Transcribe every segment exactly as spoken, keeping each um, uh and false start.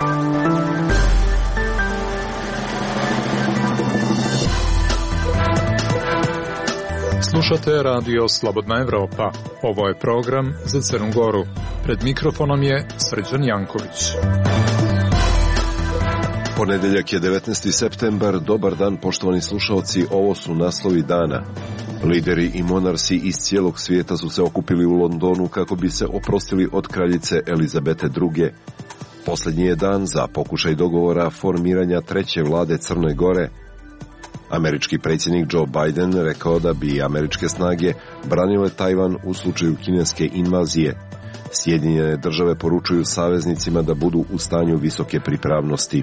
Slušate radio Slobodna Evropa. Ovo je program za Crnu Goru. Pred mikrofonom je Srđan Janković. Ponedeljak je devetnaesti septembar. Dobar dan, poštovani slušalci. Ovo su naslovi dana. Lideri i monarsi iz cijelog svijeta su se okupili u Londonu kako bi se oprostili od kraljice Elizabete druge. Posljednji je dan za pokušaj dogovora formiranja treće vlade Crne Gore. Američki predsjednik Joe Biden rekao da bi američke snage branile Tajvan u slučaju kineske invazije. Sjedinjene države poručuju saveznicima da budu u stanju visoke pripravnosti.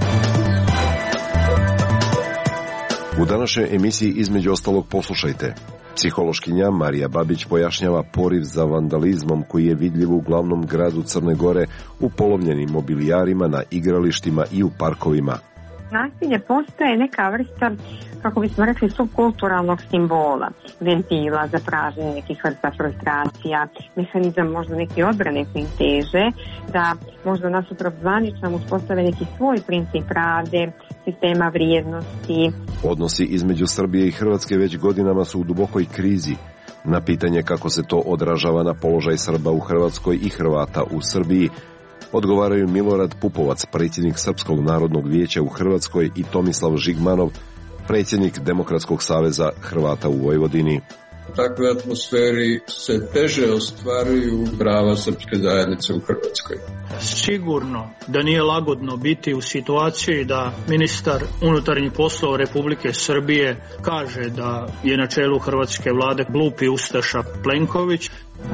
U današnjoj emisiji između ostalog poslušajte. Psihološkinja Marija Babić pojašnjava poriv za vandalizmom koji je vidljiv u glavnom gradu Crne Gore u polovljenim mobilijarima na igralištima i u parkovima. Nasilje postaje neka vrsta, kako bismo rekli, subkulturalnog simbola, ventila za pražnje nekih vrsta frustracija, mehanizam možda neke odbrane koji teže, da možda nasuprot zvaničnom uspostave neki svoj princip rade, sistema vrijednosti. Odnosi između Srbije i Hrvatske već godinama su u dubokoj krizi. Na pitanje kako se to odražava na položaj Srba u Hrvatskoj i Hrvata u Srbiji, odgovaraju Milorad Pupovac, predsjednik Srpskog narodnog vijeća u Hrvatskoj, i Tomislav Žigmanov, predsjednik Demokratskog saveza Hrvata u Vojvodini. U takvoj atmosferi se teže ostvaruju prava srpske zajednice u Hrvatskoj. Sigurno da nije lagodno biti u situaciji da ministar unutarnjih poslova Republike Srbije kaže da je na čelu hrvatske vlade glupi ustaša Plenković.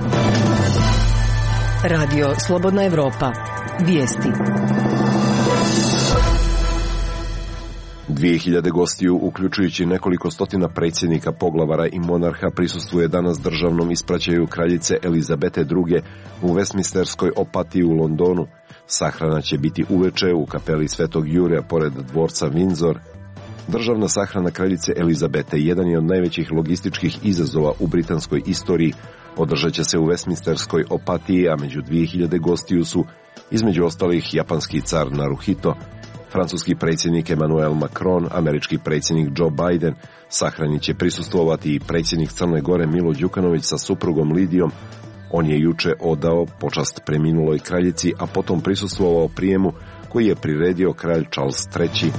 Radio Slobodna Evropa. Vijesti. Dvije hiljade gostiju, uključujući nekoliko stotina predsjednika, poglavara i monarha, prisustvuje danas državnom ispraćaju kraljice Elizabete druge u Westminsterskoj opatiji u Londonu. Sahrana će biti uveče u kapeli Svetog Jurija pored dvorca Windsor. Državna sahrana kraljice Elizabete jedan je od najvećih logističkih izazova u britanskoj istoriji. Održat će se u Westminsterskoj opatiji, a među dvije hiljade gostiju su, između ostalih, japanski car Naruhito, francuski predsjednik Emmanuel Macron, američki predsjednik Joe Biden. Sahrani će prisustvovati i predsjednik Crne Gore Milo Đukanović sa suprugom Lidijom. On je juče odao počast preminuloj kraljici, a potom prisustvovao prijemu koji je priredio kralj Charles treći.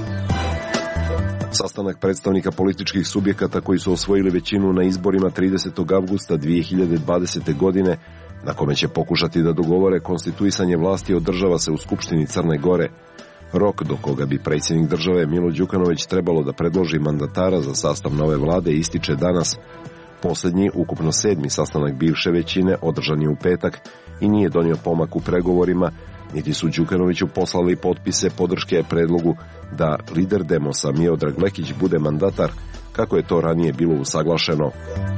Sastanak predstavnika političkih subjekata koji su osvojili većinu na izborima tridesetog avgusta dvije hiljade dvadesete. godine, na kome će pokušati da dogovore konstituisanje vlasti, održava se u Skupštini Crne Gore. Rok do koga bi predsjednik države Milo Đukanović trebalo da predloži mandatara za sastav nove vlade ističe danas. Posljednji, ukupno sedmi sastanak bivše većine održan je u petak i nije donio pomak u pregovorima, niti su Đukanoviću poslali potpise podrške predlogu da lider Demosa Miodrag Lekić bude mandatar, kako je to ranije bilo usaglašeno.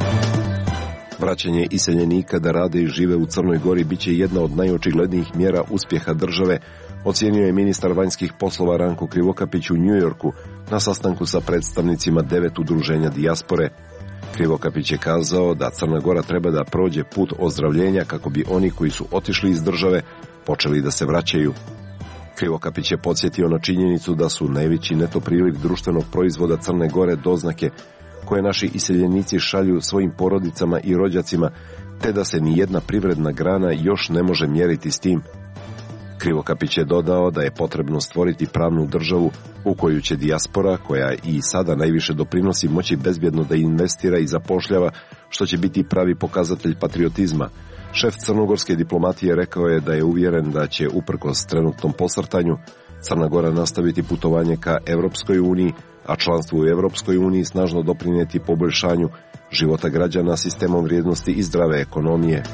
Vraćanje iseljenika da rade i žive u Crnoj Gori biće jedna od najočiglednijih mjera uspjeha države, ocijenio je ministar vanjskih poslova Ranko Krivokapić u Njujorku na sastanku sa predstavnicima devet udruženja dijaspore. Krivokapić je kazao da Crna Gora treba da prođe put ozdravljenja kako bi oni koji su otišli iz države počeli da se vraćaju. Krivokapić je podsjetio na činjenicu da su najveći neto priliv društvenog proizvoda Crne Gore doznake koje naši iseljenici šalju svojim porodicama i rođacima, te da se ni jedna privredna grana još ne može mjeriti s tim. Krivokapić je dodao da je potrebno stvoriti pravnu državu u koju će dijaspora, koja i sada najviše doprinosi, moći bezbjedno da investira i zapošljava, što će biti pravi pokazatelj patriotizma. Šef crnogorske diplomatije rekao je da je uvjeren da će, uprkos trenutnom posrtanju, Crna Gora nastaviti putovanje ka Evropskoj uniji, a članstvo u Evropskoj uniji snažno doprinijeti poboljšanju života građana, sistemom vrijednosti i zdrave ekonomije.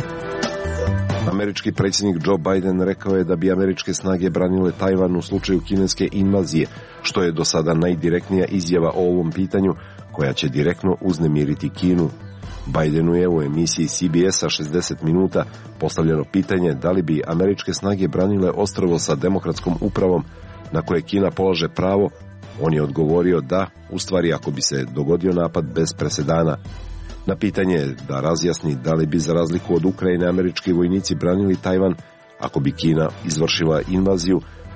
Američki predsjednik Joe Biden rekao je da bi američke snage branile Tajvan u slučaju kineske invazije, što je do sada najdirektnija izjava o ovom pitanju, koja će direktno uznemiriti Kinu. Bidenu je u emisiji C B S-a šezdeset minuta postavljeno pitanje da li bi američke snage branile ostrvo sa demokratskom upravom na koje Kina polaže pravo. On je odgovorio da, u stvari, ako bi se dogodio napad bez presedana. Na pitanje da razjasni da li bi, za razliku od Ukrajine, američki vojnici branili Tajvan ako bi Kina izvršila invaziju,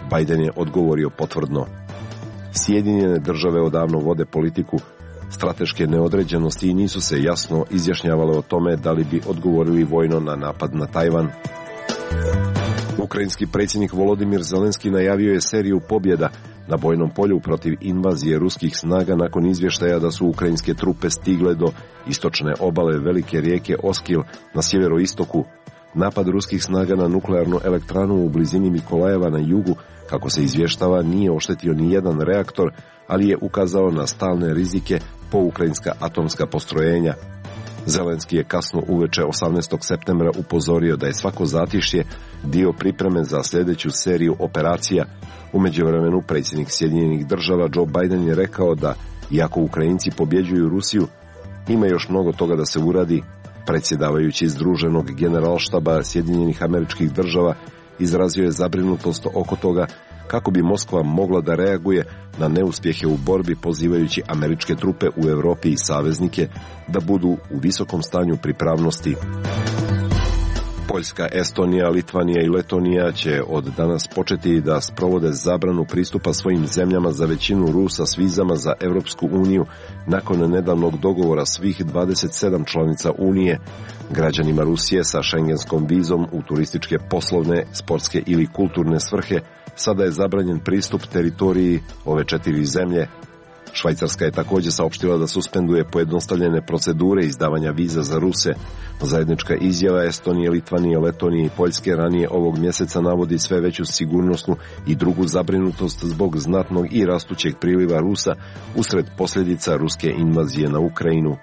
Biden je odgovorio potvrdno. Sjedinjene države odavno vode politiku strateške neodređenosti i nisu se jasno izjašnjavale o tome da li bi odgovorili vojno na napad na Tajvan. Ukrajinski predsjednik Volodimir Zelenski najavio je seriju pobjeda na bojnom polju protiv invazije ruskih snaga nakon izvještaja da su ukrajinske trupe stigle do istočne obale velike rijeke Oskil na sjeveroistoku. Napad ruskih snaga na nuklearnu elektranu u blizini Mikolajeva na jugu, kako se izvještava, nije oštetio ni jedan reaktor, ali je ukazao na stalne rizike po ukrajinska atomska postrojenja. Zelenski je kasno uveče osamnaestog septembra upozorio da je svako zatišje dio pripreme za sljedeću seriju operacija. U međuvremenu predsjednik Sjedinjenih država Joe Biden je rekao da, iako Ukrajinci pobjeđuju Rusiju, ima još mnogo toga da se uradi. Predsjedavajući Združenog generalštaba Sjedinjenih Američkih Država izrazio je zabrinutost oko toga kako bi Moskva mogla da reaguje na neuspjehe u borbi, pozivajući američke trupe u Europi i saveznike da budu u visokom stanju pripravnosti. Poljska, Estonija, Litvanija i Letonija će od danas početi da sprovode zabranu pristupa svojim zemljama za većinu Rusa s vizama za Europsku uniju nakon nedavnog dogovora svih dvadeset sedam članica Unije. Građanima Rusije sa šengenskom vizom u turističke, poslovne, sportske ili kulturne svrhe sada je zabranjen pristup teritoriji ove četiri zemlje. Švajcarska je također saopštila da suspenduje pojednostavljene procedure izdavanja viza za Ruse. Zajednička izjava Estonije, Litvanije, Letonije i Poljske ranije ovog mjeseca navodi sve veću sigurnosnu i drugu zabrinutost zbog znatnog i rastućeg priliva Rusa usred posljedica ruske invazije na Ukrajinu.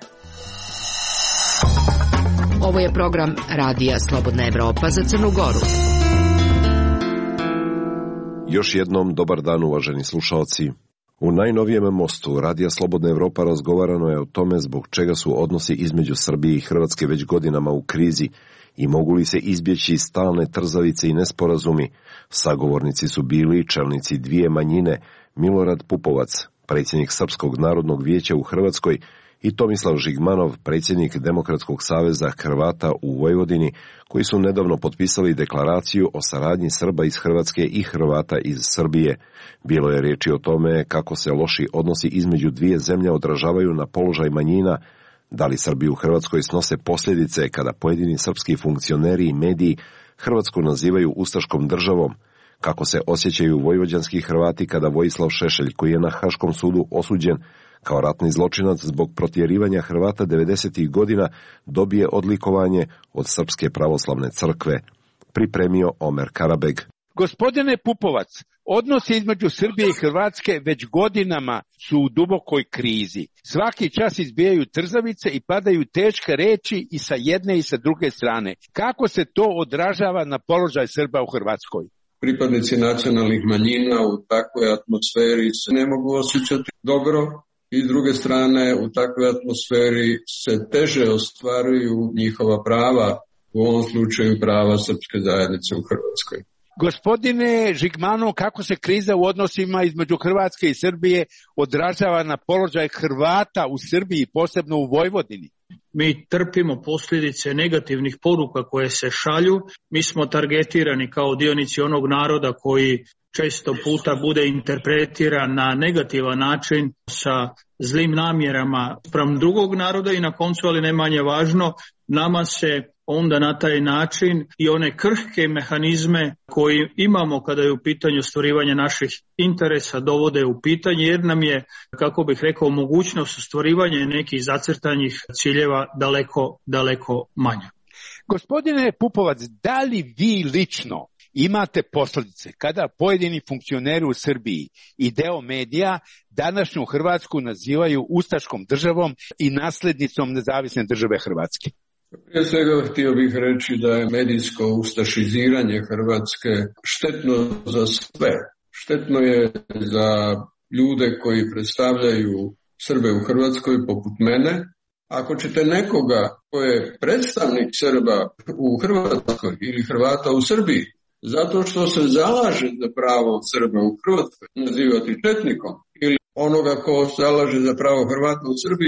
Ovo je program Radija Slobodna Evropa za Crnu Goru. Još jednom dobar dan, uvaženi slušalci. U najnovijem mostu Radija Slobodna Evropa razgovarano je o tome zbog čega su odnosi između Srbije i Hrvatske već godinama u krizi i mogu li se izbjeći stalne trzavice i nesporazumi. Sagovornici su bili čelnici dvije manjine, Milorad Pupovac, predsjednik Srpskog narodnog vijeća u Hrvatskoj, i Tomislav Žigmanov, predsjednik Demokratskog saveza Hrvata u Vojvodini, koji su nedavno potpisali deklaraciju o saradnji Srba iz Hrvatske i Hrvata iz Srbije. Bilo je riječi o tome kako se loši odnosi između dvije zemlje odražavaju na položaj manjina, da li Srbi u Hrvatskoj snose posljedice kada pojedini srpski funkcioneri i mediji Hrvatsku nazivaju ustaškom državom, kako se osjećaju vojvođanski Hrvati kada Vojislav Šešelj, koji je na Haškom sudu osuđen kao ratni zločinac zbog protjerivanja Hrvata devedesetih godina, dobije odlikovanje od Srpske pravoslavne crkve. Pripremio Omer Karabeg. Gospodine Pupovac, odnosi između Srbije i Hrvatske već godinama su u dubokoj krizi. Svaki čas izbijaju trzavice i padaju teške reči i sa jedne i sa druge strane. Kako se to odražava na položaj Srba u Hrvatskoj? Pripadnici nacionalnih manjina u takvoj atmosferi se ne mogu osjećati dobro i s druge strane u takvoj atmosferi se teže ostvaruju njihova prava, u ovom slučaju prava srpske zajednice u Hrvatskoj. Gospodine Žigmanov, kako se kriza u odnosima između Hrvatske i Srbije odražava na položaj Hrvata u Srbiji, posebno u Vojvodini? Mi trpimo posljedice negativnih poruka koje se šalju. Mi smo targetirani kao dionici onog naroda koji često puta bude interpretiran na negativan način sa zlim namjerama spram drugog naroda i na koncu, ali ne manje važno, nama se onda na taj način i one krhke mehanizme koji imamo kada je u pitanju ostvarivanje naših interesa dovode u pitanje, jer nam je, kako bih rekao, mogućnost ostvarivanja nekih zacrtanih ciljeva daleko, daleko manja. Gospodine Pupovac, da li vi lično imate posljedice kada pojedini funkcioneri u Srbiji i deo medija današnju Hrvatsku nazivaju ustaškom državom i nasljednicom nezavisne države Hrvatske? Prije svega htio bih reći da je medijsko ustašiziranje Hrvatske štetno za sve. Štetno je za ljude koji predstavljaju Srbe u Hrvatskoj poput mene. Ako ćete nekoga ko je predstavnik Srba u Hrvatskoj ili Hrvata u Srbiji, zato što se zalaže za pravo Srba u Hrvatskoj, nazivati četnikom, ili onoga ko zalaže za pravo Hrvata u Srbiji,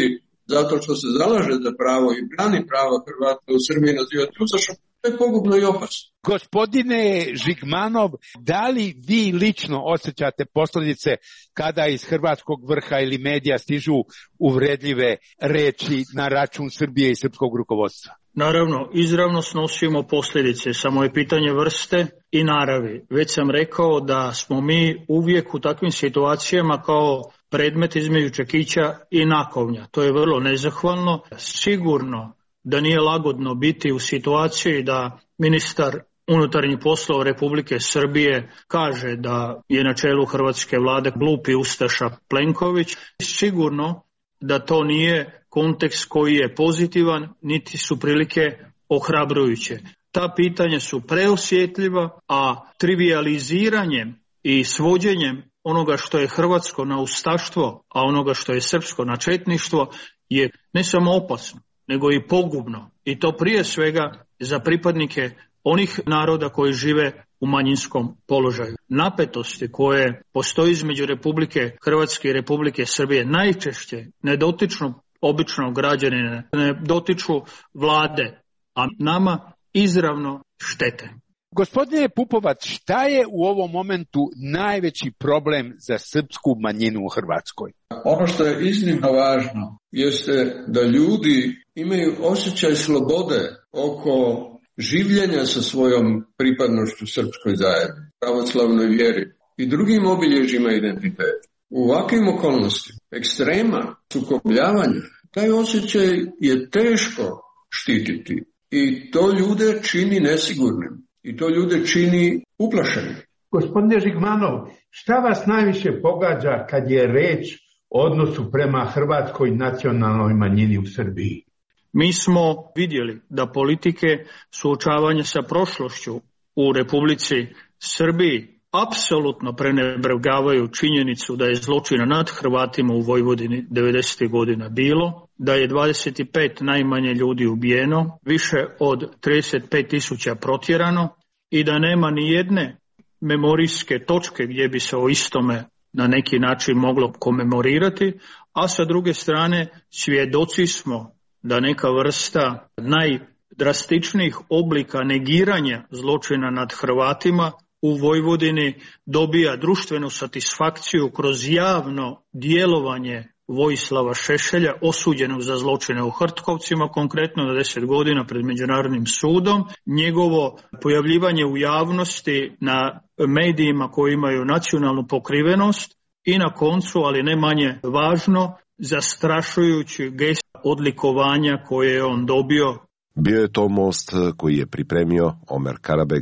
zato što se zalaže za pravo i brani pravo Hrvata u Srbiji nazivati ustašom, to je pogubno i opasno. Gospodine Žigmanov, da li vi lično osjećate posljedice kada iz hrvatskog vrha ili medija stižu uvredljive reči na račun Srbije i srpskog rukovodstva? Naravno, izravno snosimo posljedice, samo je pitanje vrste i naravi. Već sam rekao da smo mi uvijek u takvim situacijama kao predmet između čekića i nakovnja. To je vrlo nezahvalno. Sigurno da nije lagodno biti u situaciji da ministar unutarnjih poslova Republike Srbije kaže da je na čelu hrvatske vlade glupi ustaša Plenković. Sigurno da to nije kontekst koji je pozitivan, niti su prilike ohrabrujuće. Ta pitanja su preosjetljiva, a trivijaliziranjem i svođenjem onoga što je hrvatsko na ustaštvo, a onoga što je srpsko na četništvo je ne samo opasno, nego i pogubno. I to prije svega za pripadnike onih naroda koji žive u manjinskom položaju. Napetosti koje postoji između Republike Hrvatske i Republike Srbije najčešće ne dotiču običnog građanina, ne dotiču vlade, a nama izravno štete. Gospodine Pupovac, šta je u ovom momentu najveći problem za srpsku manjinu u Hrvatskoj? Ono što je iznimno važno jeste da ljudi imaju osjećaj slobode oko življenja sa svojom pripadnošću srpskoj zajednici, pravoslavnoj vjeri i drugim obilježjima identiteta. U ovakvim okolnostima, ekstrema, sukobljavanja, taj osjećaj je teško štititi i to ljude čini nesigurnim i to ljude čini uplašenim. Gospodine Žigmanov, šta vas najviše pogađa kad je reč o odnosu prema hrvatskoj nacionalnoj manjini u Srbiji? Mi smo vidjeli da politike suočavanja sa prošlošću u Republici Srbiji apsolutno prenebregavaju činjenicu da je zločina nad Hrvatima u Vojvodini devedesetih godina bilo, da je dvadeset pet najmanje ljudi ubijeno, više od trideset pet tisuća protjerano i da nema ni jedne memorijske točke gdje bi se o istome na neki način moglo komemorirati, a sa druge strane svjedoci smo da neka vrsta najdrastičnijih oblika negiranja zločina nad Hrvatima u Vojvodini dobija društvenu satisfakciju kroz javno djelovanje Vojislava Šešelja, osuđenog za zločine u Hrtkovcima, konkretno na deset godina pred Međunarodnim sudom, njegovo pojavljivanje u javnosti na medijima koji imaju nacionalnu pokrivenost i na koncu, ali ne manje važno, zastrašujući gest odlikovanja koje je on dobio. Bio je to most koji je pripremio Omer Karabeg.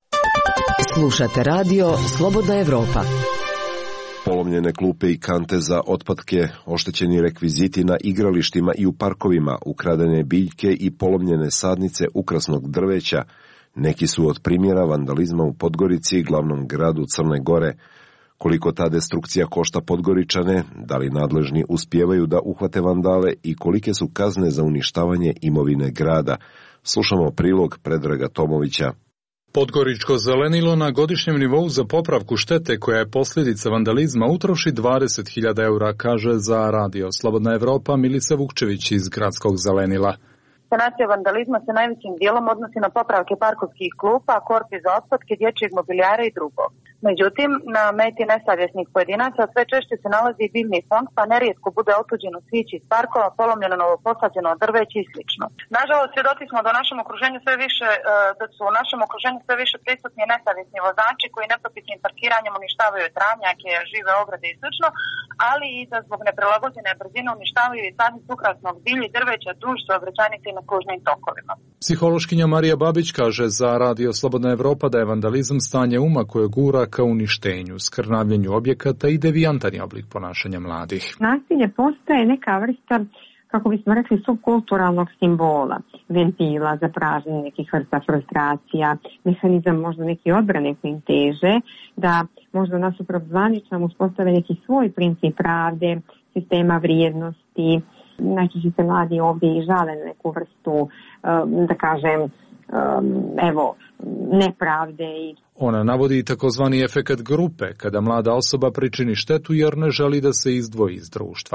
Slušate radio Slobodna Evropa. Polomljene klupe i kante za otpadke, oštećeni rekviziti na igralištima i u parkovima, ukradene biljke i polomljene sadnice ukrasnog drveća, neki su od primjera vandalizma u Podgorici, glavnom gradu Crne Gore. Koliko ta destrukcija košta Podgoričane, da li nadležni uspijevaju da uhvate vandale i kolike su kazne za uništavanje imovine grada. Slušamo prilog Predraga Tomovića. Podgoričko zelenilo na godišnjem nivou za popravku štete koja je posljedica vandalizma utroši dvadeset hiljada eura, kaže za radio Slobodna Evropa Milica Vukčević iz gradskog zelenila. Sanacija vandalizma se najvećim dijelom odnosi na popravke parkovskih klupa, korpi za otpadke, dječjeg mobilijara i drugo. Međutim, na meti nesavjesnih pojedinaca sve češće se nalazi i biljni fond, pa nerijetko bude otuđeno cvijeće iz parkova, polomljeno novoposađeno drveće i slično. Nažalost, svjedoci smo da u našem okruženju sve više, da su u našem okruženju sve više prisutni nesavjesni vozači koji nepropisnim parkiranjem uništavaju travnjake, žive ograde i slično, ali i da zbog neprilagođene brzine uništavaju i sadnicu ukrasnog bilja i drveća duž saobraćajnica i na kružnim tokovima. Psihološkinja Marija Babić kaže za radio Slobodna Evropa da je vandalizam stanje uma koje gura ka uništenju, skrnavljenju objekata i devijantan oblik ponašanja mladih. Nasilje postaje neka vrsta, kako bismo rekli, subkulturalnog simbola, ventila za pražnje nekih vrsta frustracija, mehanizam možda neke odbrane koji im teže, da možda nasuprot zvaničnom uspostave neki svoj princip pravde, sistema vrijednosti. Najčešće se mladi ovdje i žale na neku vrstu, da kažem, evo, nepravde. Ona navodi takozvani efekat grupe, kada mlada osoba pričini štetu jer ne želi da se izdvoji iz društva.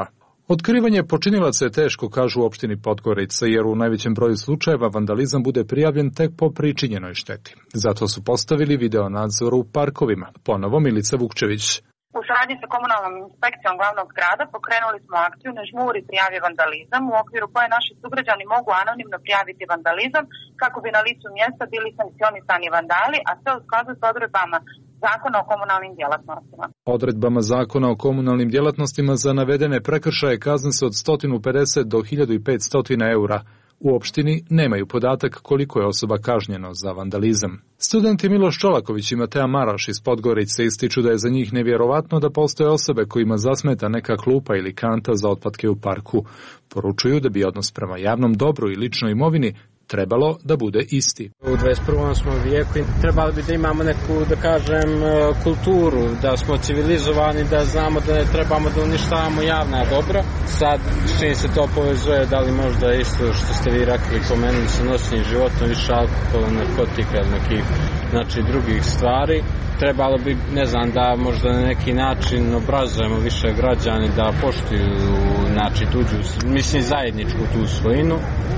Otkrivanje počinilaca je teško, kažu u opštini Podgorica, jer u najvećem broju slučajeva vandalizam bude prijavljen tek po pričinjenoj šteti. Zato su postavili video nadzor u parkovima. Ponovo Milica Vukčević. U saradnji sa komunalnom inspekcijom glavnog grada pokrenuli smo akciju Ne žmuri prijavi vandalizam, u okviru koje naši sugrađani mogu anonimno prijaviti vandalizam kako bi na licu mjesta bili sankcionisani vandali, a sve u skladu s odredbama Zakona o komunalnim djelatnostima. Odredbama Zakona o komunalnim djelatnostima za navedene prekršaje kazne se od sto pedeset do hiljadu petsto eura. U opštini nemaju podatak koliko je osoba kažnjeno za vandalizam. Studenti Miloš Čolaković i Mateja Maraš iz Podgorice ističu da je za njih nevjerovatno da postoje osobe kojima zasmeta neka klupa ili kanta za otpadke u parku. Poručuju da bi odnos prema javnom dobru i ličnoj imovini trebalo da bude isti. U dvadeset prvom smo vijeku i trebali bi da imamo neku, da kažem, kulturu, da smo civilizovani, da znamo da ne trebamo da uništavamo javna dobra. Sad, čini se to povezuje, da li možda isto što ste vi rekli, pomenuli sa noćnim životom, više alkohola, narkotika ili nekih, znači, drugih stvari. Trebalo bi, ne znam, da možda na neki način obrazujemo više građani da poštuju, znači, tuđu, mislim, zajedničku tu svojinu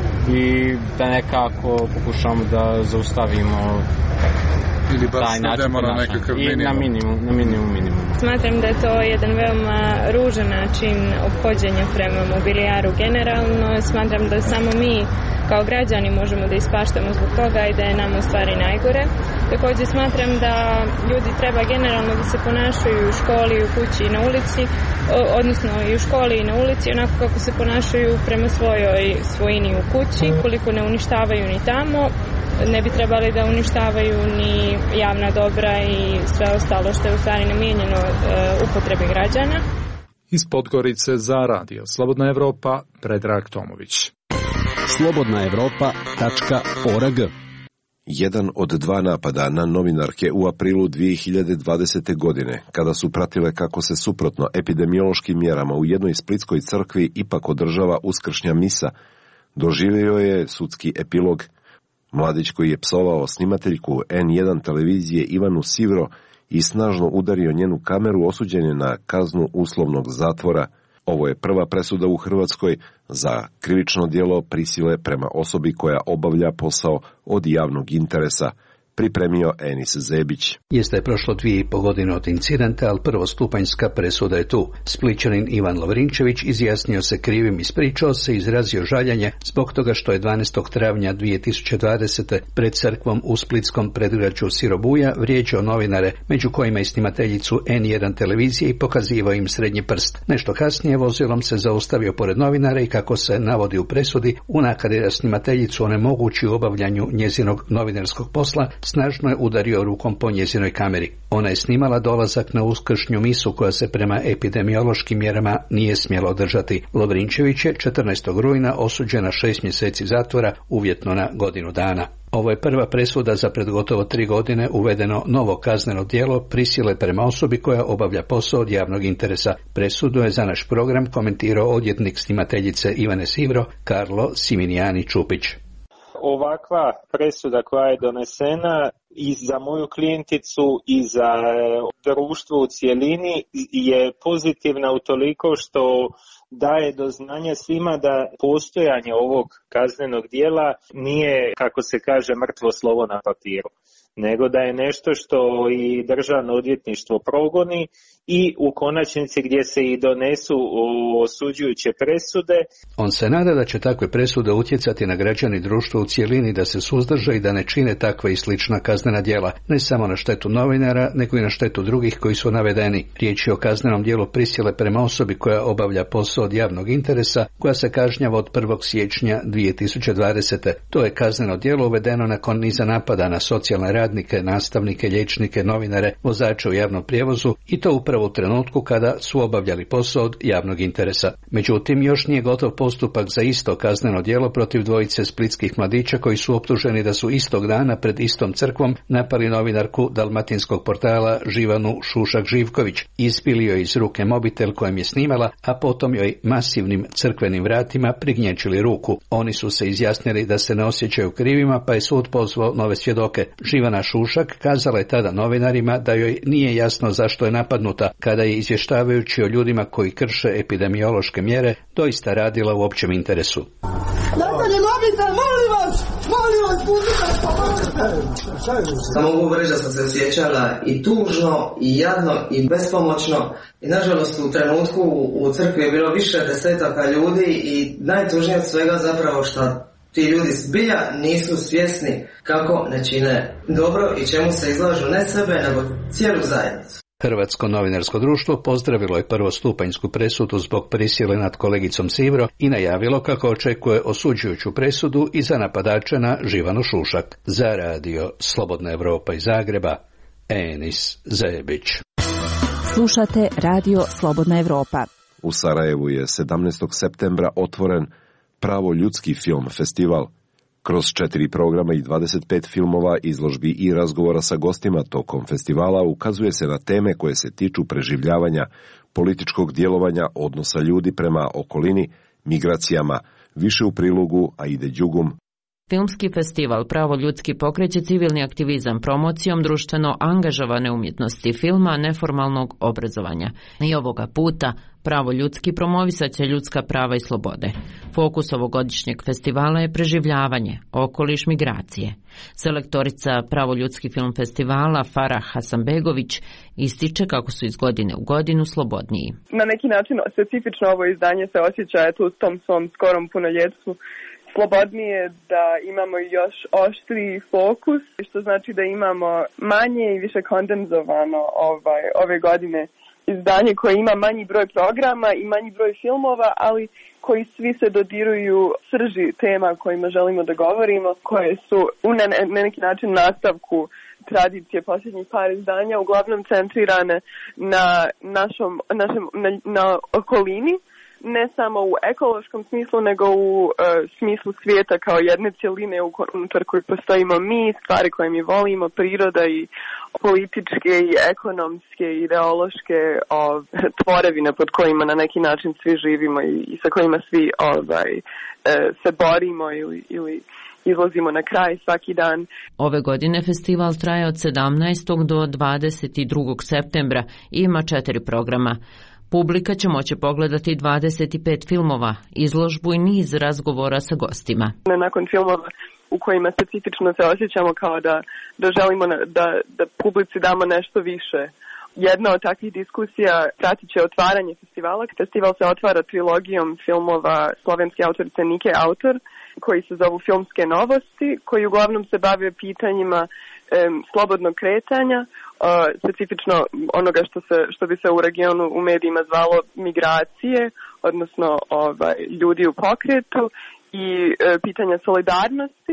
i da nekako pokušamo da zaustavimo ili bar svedemo na nekakav minimum. Na minimum, na minimum, minimum. Smatram da je to jedan veoma ružan način ophođenja prema mobilijaru generalno. Smatram da samo mi kao građani možemo da ispaštamo zbog toga i da je nam u stvari najgore. Također smatram da ljudi treba generalno da se ponašaju u školi, u kući i na ulici, odnosno i u školi i na ulici, onako kako se ponašaju prema svojoj svojini u kući, koliko ne uništavaju ni tamo, ne bi trebali da uništavaju ni javna dobra i sve ostalo što je u stvari namijenjeno e, upotrebi građana. Iz Podgorice za Radio Slobodna Evropa, Predrag Tomović. slobodna evropa tačka org. Jedan od dva napada na novinarke u aprilu dvije hiljade dvadesete. godine, kada su pratile kako se suprotno epidemiološkim mjerama u jednoj splitskoj crkvi ipak održava uskršnja misa, doživio je sudski epilog. Mladić koji je psovao snimateljku en jedan televizije Ivanu Sivro i snažno udario njenu kameru, osuđen je na kaznu uslovnog zatvora. Ovo je prva presuda u Hrvatskoj za krivično djelo prisile prema osobi koja obavlja posao od javnog interesa, pripremio Enis Zebić. Jeste je prošlo dvije i po godine od incidenta, ali prvostupanjska presuda je tu. Splićanin Ivan Lovrinčević izjasnio se krivim, ispričao se i izrazio žaljenje zbog toga što je dvanaestog travnja dvije tisuće dvadesete. pred crkvom u splitskom predgrađu Sirobuja vrijeđao novinare, među kojima i snimateljicu en jedan televizije, i pokazivao im srednji prst. Nešto kasnije vozilom se zaustavio pored novinara i, kako se navodi u presudi, u nakani da snimateljicu onemogući u obavljanju njezinog novinarskog posla, snažno je udario rukom po njezinoj kameri. Ona je snimala dolazak na uskršnju misu koja se prema epidemiološkim mjerama nije smjela održati. Lovrinčević je četrnaestog rujna osuđen na šest mjeseci zatvora, uvjetno na godinu dana. Ovo je prva presuda za pred gotovo tri godine uvedeno novo kazneno djelo prisile prema osobi koja obavlja posao od javnog interesa. Presudu je za naš program komentirao odvjetnik snimateljice Ivane Sivro, Karlo Siminijani Čupić. Ovakva presuda koja je donesena i za moju klijenticu i za društvo u cjelini je pozitivna utoliko što daje do znanja svima da postojanje ovog kaznenog djela nije, kako se kaže, mrtvo slovo na papiru, nego da je nešto što i državno odvjetništvo progoni i u konačnici gdje se i donesu osuđujuće presude. On se nada da će takve presude utjecati na građani društva u cjelini da se suzdrže i da ne čine takva i slična kaznena djela, ne samo na štetu novinara, nego i na štetu drugih koji su navedeni. Riječ je o kaznenom djelu prisile prema osobi koja obavlja posao od javnog interesa, koja se kažnjava od prvog siječnja dvije tisuće dvadesete. To je kazneno djelo uvedeno nakon niza napada na socijalne radnike, nastavnike, liječnike, novinare, vozače u javnom prijevozu, i to upravo u trenutku kada su obavljali posao od javnog interesa. Međutim, još nije gotov postupak za isto kazneno djelo protiv dvojice splitskih mladića koji su optuženi da su istog dana pred istom crkvom napali novinarku dalmatinskog portala Živanu Šušak-Živković, ispili joj iz ruke mobitel kojem je snimala, a potom joj masivnim crkvenim vratima prignječili ruku. Oni su se izjasnili da se ne osjećaju krivima, pa je sud pozvao nove svjedoke. Živana Ivana Šušak kazala je tada novinarima da joj nije jasno zašto je napadnuta kada je, izvještavajući o ljudima koji krše epidemiološke mjere, doista radila u općem interesu. Natalje, mobitel, molim vas! Molim vas, budite! Samo mogu reći da sam se osjećala i tužno, i jadno, i bespomoćno. I nažalost u trenutku u crkvi je bilo više desetaka ljudi i najtužnije od svega zapravo što ti ljudi zbilja nisu svjesni kako ne čine dobro i čemu se izlažu ne sebe, nego cijelu zajednicu. Hrvatsko novinarsko društvo pozdravilo je prvostupanjsku presudu zbog prisile nad kolegicom Sivro i najavilo kako očekuje osuđujuću presudu i za napadača na Živanu Šušak. Za radio Slobodna Evropa iz Zagreba, Enis Zebić. Slušate radio Slobodna Evropa. U Sarajevu je sedamnaestog septembra otvoren Pravo ljudski film festival. Kroz četiri programa i dvadeset pet filmova, izložbi i razgovora sa gostima tokom festivala ukazuje se na teme koje se tiču preživljavanja, političkog djelovanja, odnosa ljudi prema okolini, migracijama. Više u prilogu Aide Đugum. Filmski festival Pravo ljudski pokreće civilni aktivizam promocijom društveno angažovane umjetnosti filma neformalnog obrazovanja. I ovoga puta Pravo ljudski promovisat će ljudska prava i slobode. Fokus ovogodišnjeg festivala je preživljavanje, okoliš, migracije. Selektorica Pravo ljudski film festivala Farah Hasanbegović ističe kako su iz godine u godinu slobodniji. Na neki način specifično ovo izdanje se osjeća eto u tom svom skorom punoljetstvu slobodnije, da imamo još oštriji fokus, što znači da imamo manje i više kondenzovano ovaj, ove godine izdanje koje ima manji broj programa i manji broj filmova, ali koji svi se dodiruju srži tema kojima želimo da govorimo, koje su u ne, ne neki način nastavku tradicije posljednjih par izdanja, uglavnom centrirane na našom, našem, na, na okolini, ne samo u ekološkom smislu, nego u e, smislu svijeta kao jedne cjeline unutar koje postojimo mi, stvari koje mi volimo, priroda i političke i ekonomske i ideološke o, tvorevine pod kojima na neki način svi živimo i, i sa kojima svi ovaj, e, se borimo ili, ili izlazimo na kraj svaki dan. Ove godine festival traje od sedamnaestog do dvadeset drugog septembra i ima četiri programa. Publika će moći pogledati dvadeset pet filmova, izložbu i niz razgovora sa gostima. Nakon filmova u kojima specifično se osjećamo kao da, da želimo da, da publici damo nešto više. Jedna od takvih diskusija pratit će otvaranje festivala. Festival se otvara trilogijom filmova slovenske autorice Nike Autor, koji se zovu Filmske novosti, koji uglavnom se bave pitanjima um, slobodnog kretanja, uh, specifično onoga što, se, što bi se u regionu u medijima zvalo migracije, odnosno ovaj, ljudi u pokretu i uh, pitanja solidarnosti,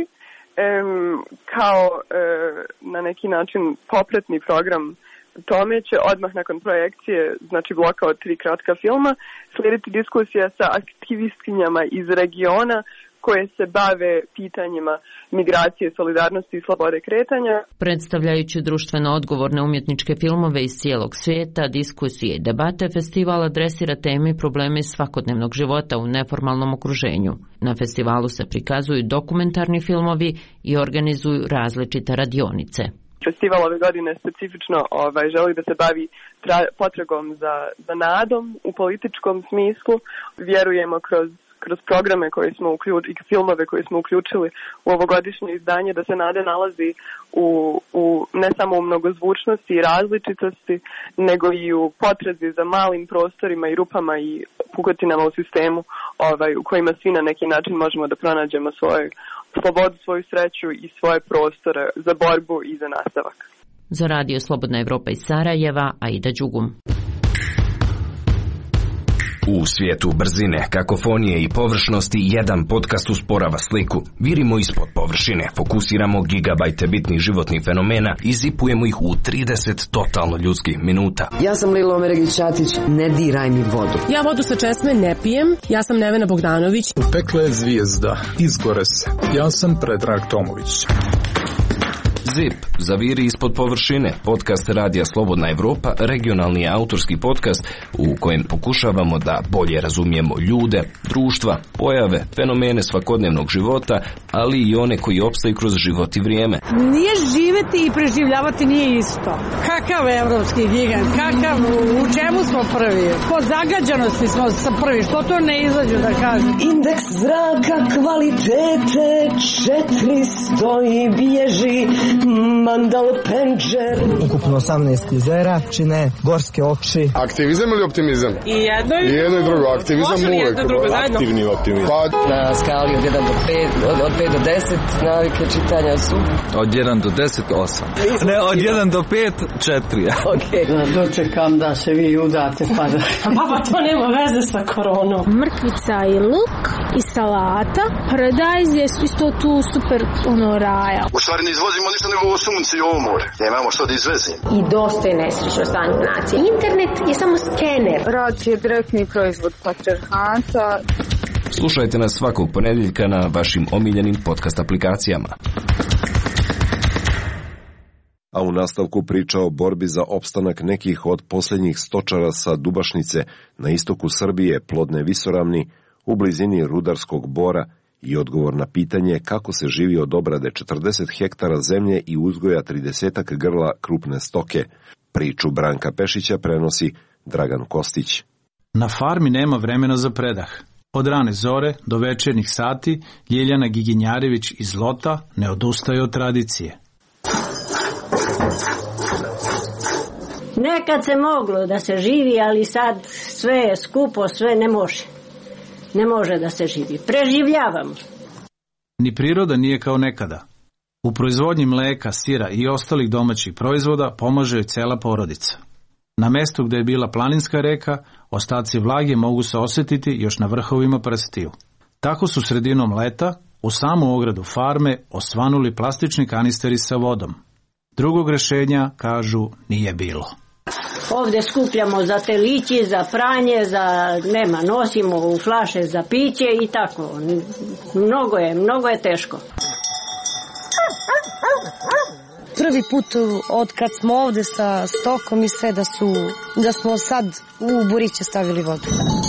um, kao uh, na neki način popretni program tome će odmah nakon projekcije, znači bloka od tri kratka filma, slijediti diskusija sa aktivistkinjama iz regiona koje se bave pitanjima migracije, solidarnosti i slobode kretanja. Predstavljajući društveno odgovorne umjetničke filmove iz cijelog svijeta, diskusije i debate, festival adresira teme i probleme svakodnevnog života u neformalnom okruženju. Na festivalu se prikazuju dokumentarni filmovi i organizuju različite radionice. Festival ove godine specifično ovaj, želi da se bavi tra, potragom za, za nadom u političkom smislu. Vjerujemo kroz kroz programe koje smo uključili i filmove koje smo uključili u ovogodišnje izdanje, da se nada nalazi u, u ne samo u mnogozvučnosti i različitosti, nego i u potrazi za malim prostorima i rupama i pukotinama u sistemu ovaj, u kojima svi na neki način možemo da pronađemo svoju slobodu, svoju sreću i svoje prostore za borbu i za nastavak. Za radio Slobodna Evropa iz Sarajeva, Aida Đugum. U svijetu brzine, kakofonije i površnosti jedan podcast usporava sliku. Virimo ispod površine, fokusiramo gigabajte bitnih životnih fenomena i zipujemo ih u trideset totalno ljudskih minuta. Ja sam Lilo Omeregić-Ćatić, ne diraj mi vodu. Ja vodu sa česme ne pijem, ja sam Nevena Bogdanović. U pekle je zvijezda, izgore se. Ja sam Predrag Tomović. Zip, zaviri ispod površine, podcast Radija Slobodna Evropa, regionalni autorski podcast u kojem pokušavamo da bolje razumijemo ljude, društva, pojave, fenomene svakodnevnog života, ali i one koji opstaju kroz život i vrijeme. Nije živeti i preživljavati nije isto. Kakav evropski gigant, kakav, u čemu smo prvi? Po zagađanosti smo sa prvi, što to ne izađu da kažem? Indeks zraka kvalitete četiristo i bježi Mandal Penđer. Ukupno osamnaest klizera čine gorske oči. Aktivizam ili optimizam? I jedno i, I jedno i drugo. Aktivizam uvek. Aktivni optimizam. Pa... Na skali od jedan do pet, od, od pet do deset navike čitanja su. Od jedan do deset, osam. Ne, od jedan do pet, četiri. Okej. Okay. Dočekam da se vi udate pa da... Baba, to nema veze sa koronom. Mrkvica i luk i salata. Paradajz je isto tu super ono raja. U stvari ne izvozimo ništa nego ovo sunce i ovo more. Nemamo što da izvezimo. I dosta je nesrećno stanje nacije. Internet je samo skener. Rad je direktni proizvod patrijarhata. Slušajte nas svakog ponedjeljka na vašim omiljenim podcast aplikacijama. A u nastavku priča o borbi za opstanak nekih od posljednjih stočara sa Dubašnice na istoku Srbije, plodne visoravni, u blizini Rudarskog Bora, i odgovor na pitanje kako se živi od obrade četrdeset hektara zemlje i uzgoja trideset grla krupne stoke. Priču Branka Pešića prenosi Dragan Kostić. Na farmi nema vremena za predah. Od rane zore do večernjih sati Ljiljana Giginjarević iz Lota ne odustaje od tradicije. Nekad se moglo da se živi, ali sad sve je skupo, sve ne može. Ne može da se živi. Preživljavamo. Ni priroda nije kao nekada. U proizvodnji mleka, sira i ostalih domaćih proizvoda pomaže joj cela porodica. Na mestu gde je bila planinska reka, ostaci vlage mogu se osjetiti još na vrhovima prstiju. Tako su sredinom leta u samu ogradu farme osvanuli plastični kanisteri sa vodom. Drugog rešenja, kažu, nije bilo. Ovde skupljamo za telići, za pranje, za nema, nosimo u flaše za piće i tako. Mnogo je, mnogo je teško. Prvi put od kad smo ovde sa stokom i sve da su, da smo sad u buriće stavili vodu.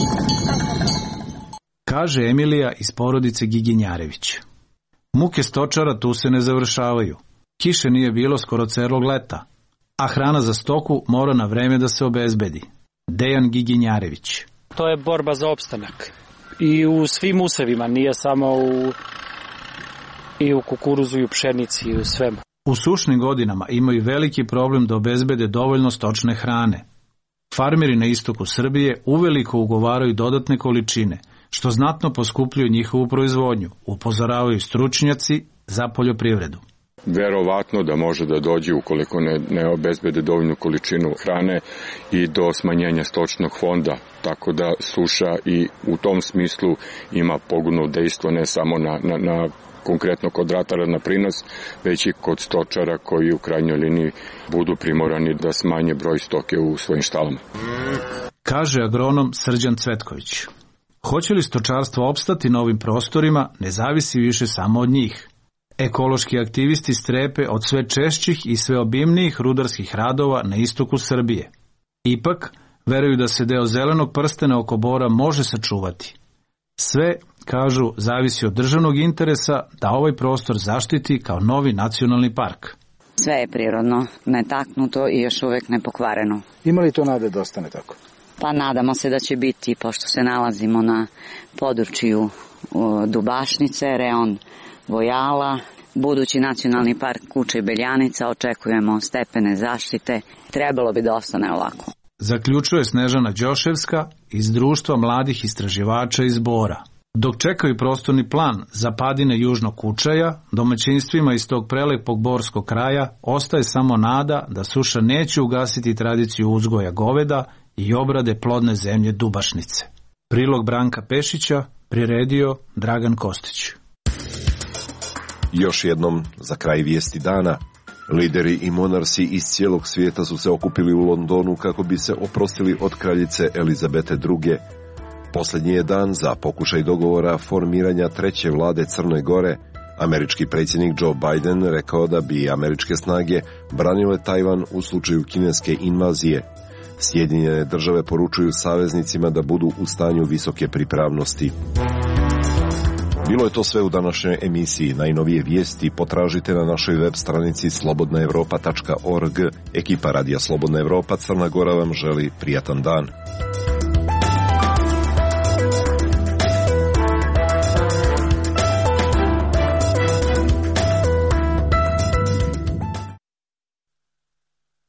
Kaže Emilija iz porodice Giginjarević. Muke stočara tu se ne završavaju. Kiše nije bilo skoro celog leta, a hrana za stoku mora na vreme da se obezbedi. Dejan Giginjarević. To je borba za opstanak. I u svim usevima, nije samo u, i u kukuruzu i u pšenici i u svemu. U sušnim godinama imaju veliki problem da obezbede dovoljno stočne hrane. Farmeri na istoku Srbije uveliko ugovaraju dodatne količine, što znatno poskupljuje njihovu proizvodnju, upozoravaju stručnjaci za poljoprivredu. Verovatno da može da dođe, ukoliko ne, ne obezbede dovoljnu količinu hrane, i do smanjenja stočnog fonda, tako da suša i u tom smislu ima pogubno dejstvo ne samo na, na, na konkretno kod ratara na prinos, već i kod stočara koji u krajnjoj liniji budu primorani da smanje broj stoke u svojim štalama. Kaže agronom Srđan Cvetković. Hoće li stočarstvo opstati na ovim prostorima, ne zavisi više samo od njih. Ekološki aktivisti strepe od sve češćih i sve obimnijih rudarskih radova na istoku Srbije. Ipak, veruju da se deo zelenog prstena oko Bora može sačuvati. Sve, kažu, zavisi od državnog interesa da ovaj prostor zaštiti kao novi nacionalni park. Sve je prirodno, netaknuto i još uvek nepokvareno. Ima li to nade da ostane tako? Pa nadamo se da će biti, pošto se nalazimo na području Dubašnice, reon Vojala, budući nacionalni park Kuče i Beljanica, očekujemo stepene zaštite. Trebalo bi da ostane ovako. Zaključuje Snežana Đoševska iz Društva mladih istraživača iz Bora. Dok čekaju prostorni plan za padine južnog Kučaja, domaćinstvima iz tog prelepog borskog kraja ostaje samo nada da suša neće ugasiti tradiciju uzgoja goveda i obrade plodne zemlje Dubašnice. Prilog Branka Pešića priredio Dragan Kostić. Još jednom, za kraj vijesti dana, lideri i monarsi iz cijelog svijeta su se okupili u Londonu kako bi se oprostili od kraljice Elizabete druge. Posljednji je dan za pokušaj dogovora formiranja treće vlade Crne Gore Američki predsjednik Joe Biden rekao da bi američke snage branile Tajvan u slučaju kineske invazije. Sjedinjene države poručuju saveznicima da budu u stanju visoke pripravnosti. Bilo je to sve u današnjoj emisiji. Najnovije vijesti potražite na našoj web stranici slobodna evropa tačka org. Ekipa Radija Slobodna Evropa Crna Gora vam želi prijatan dan.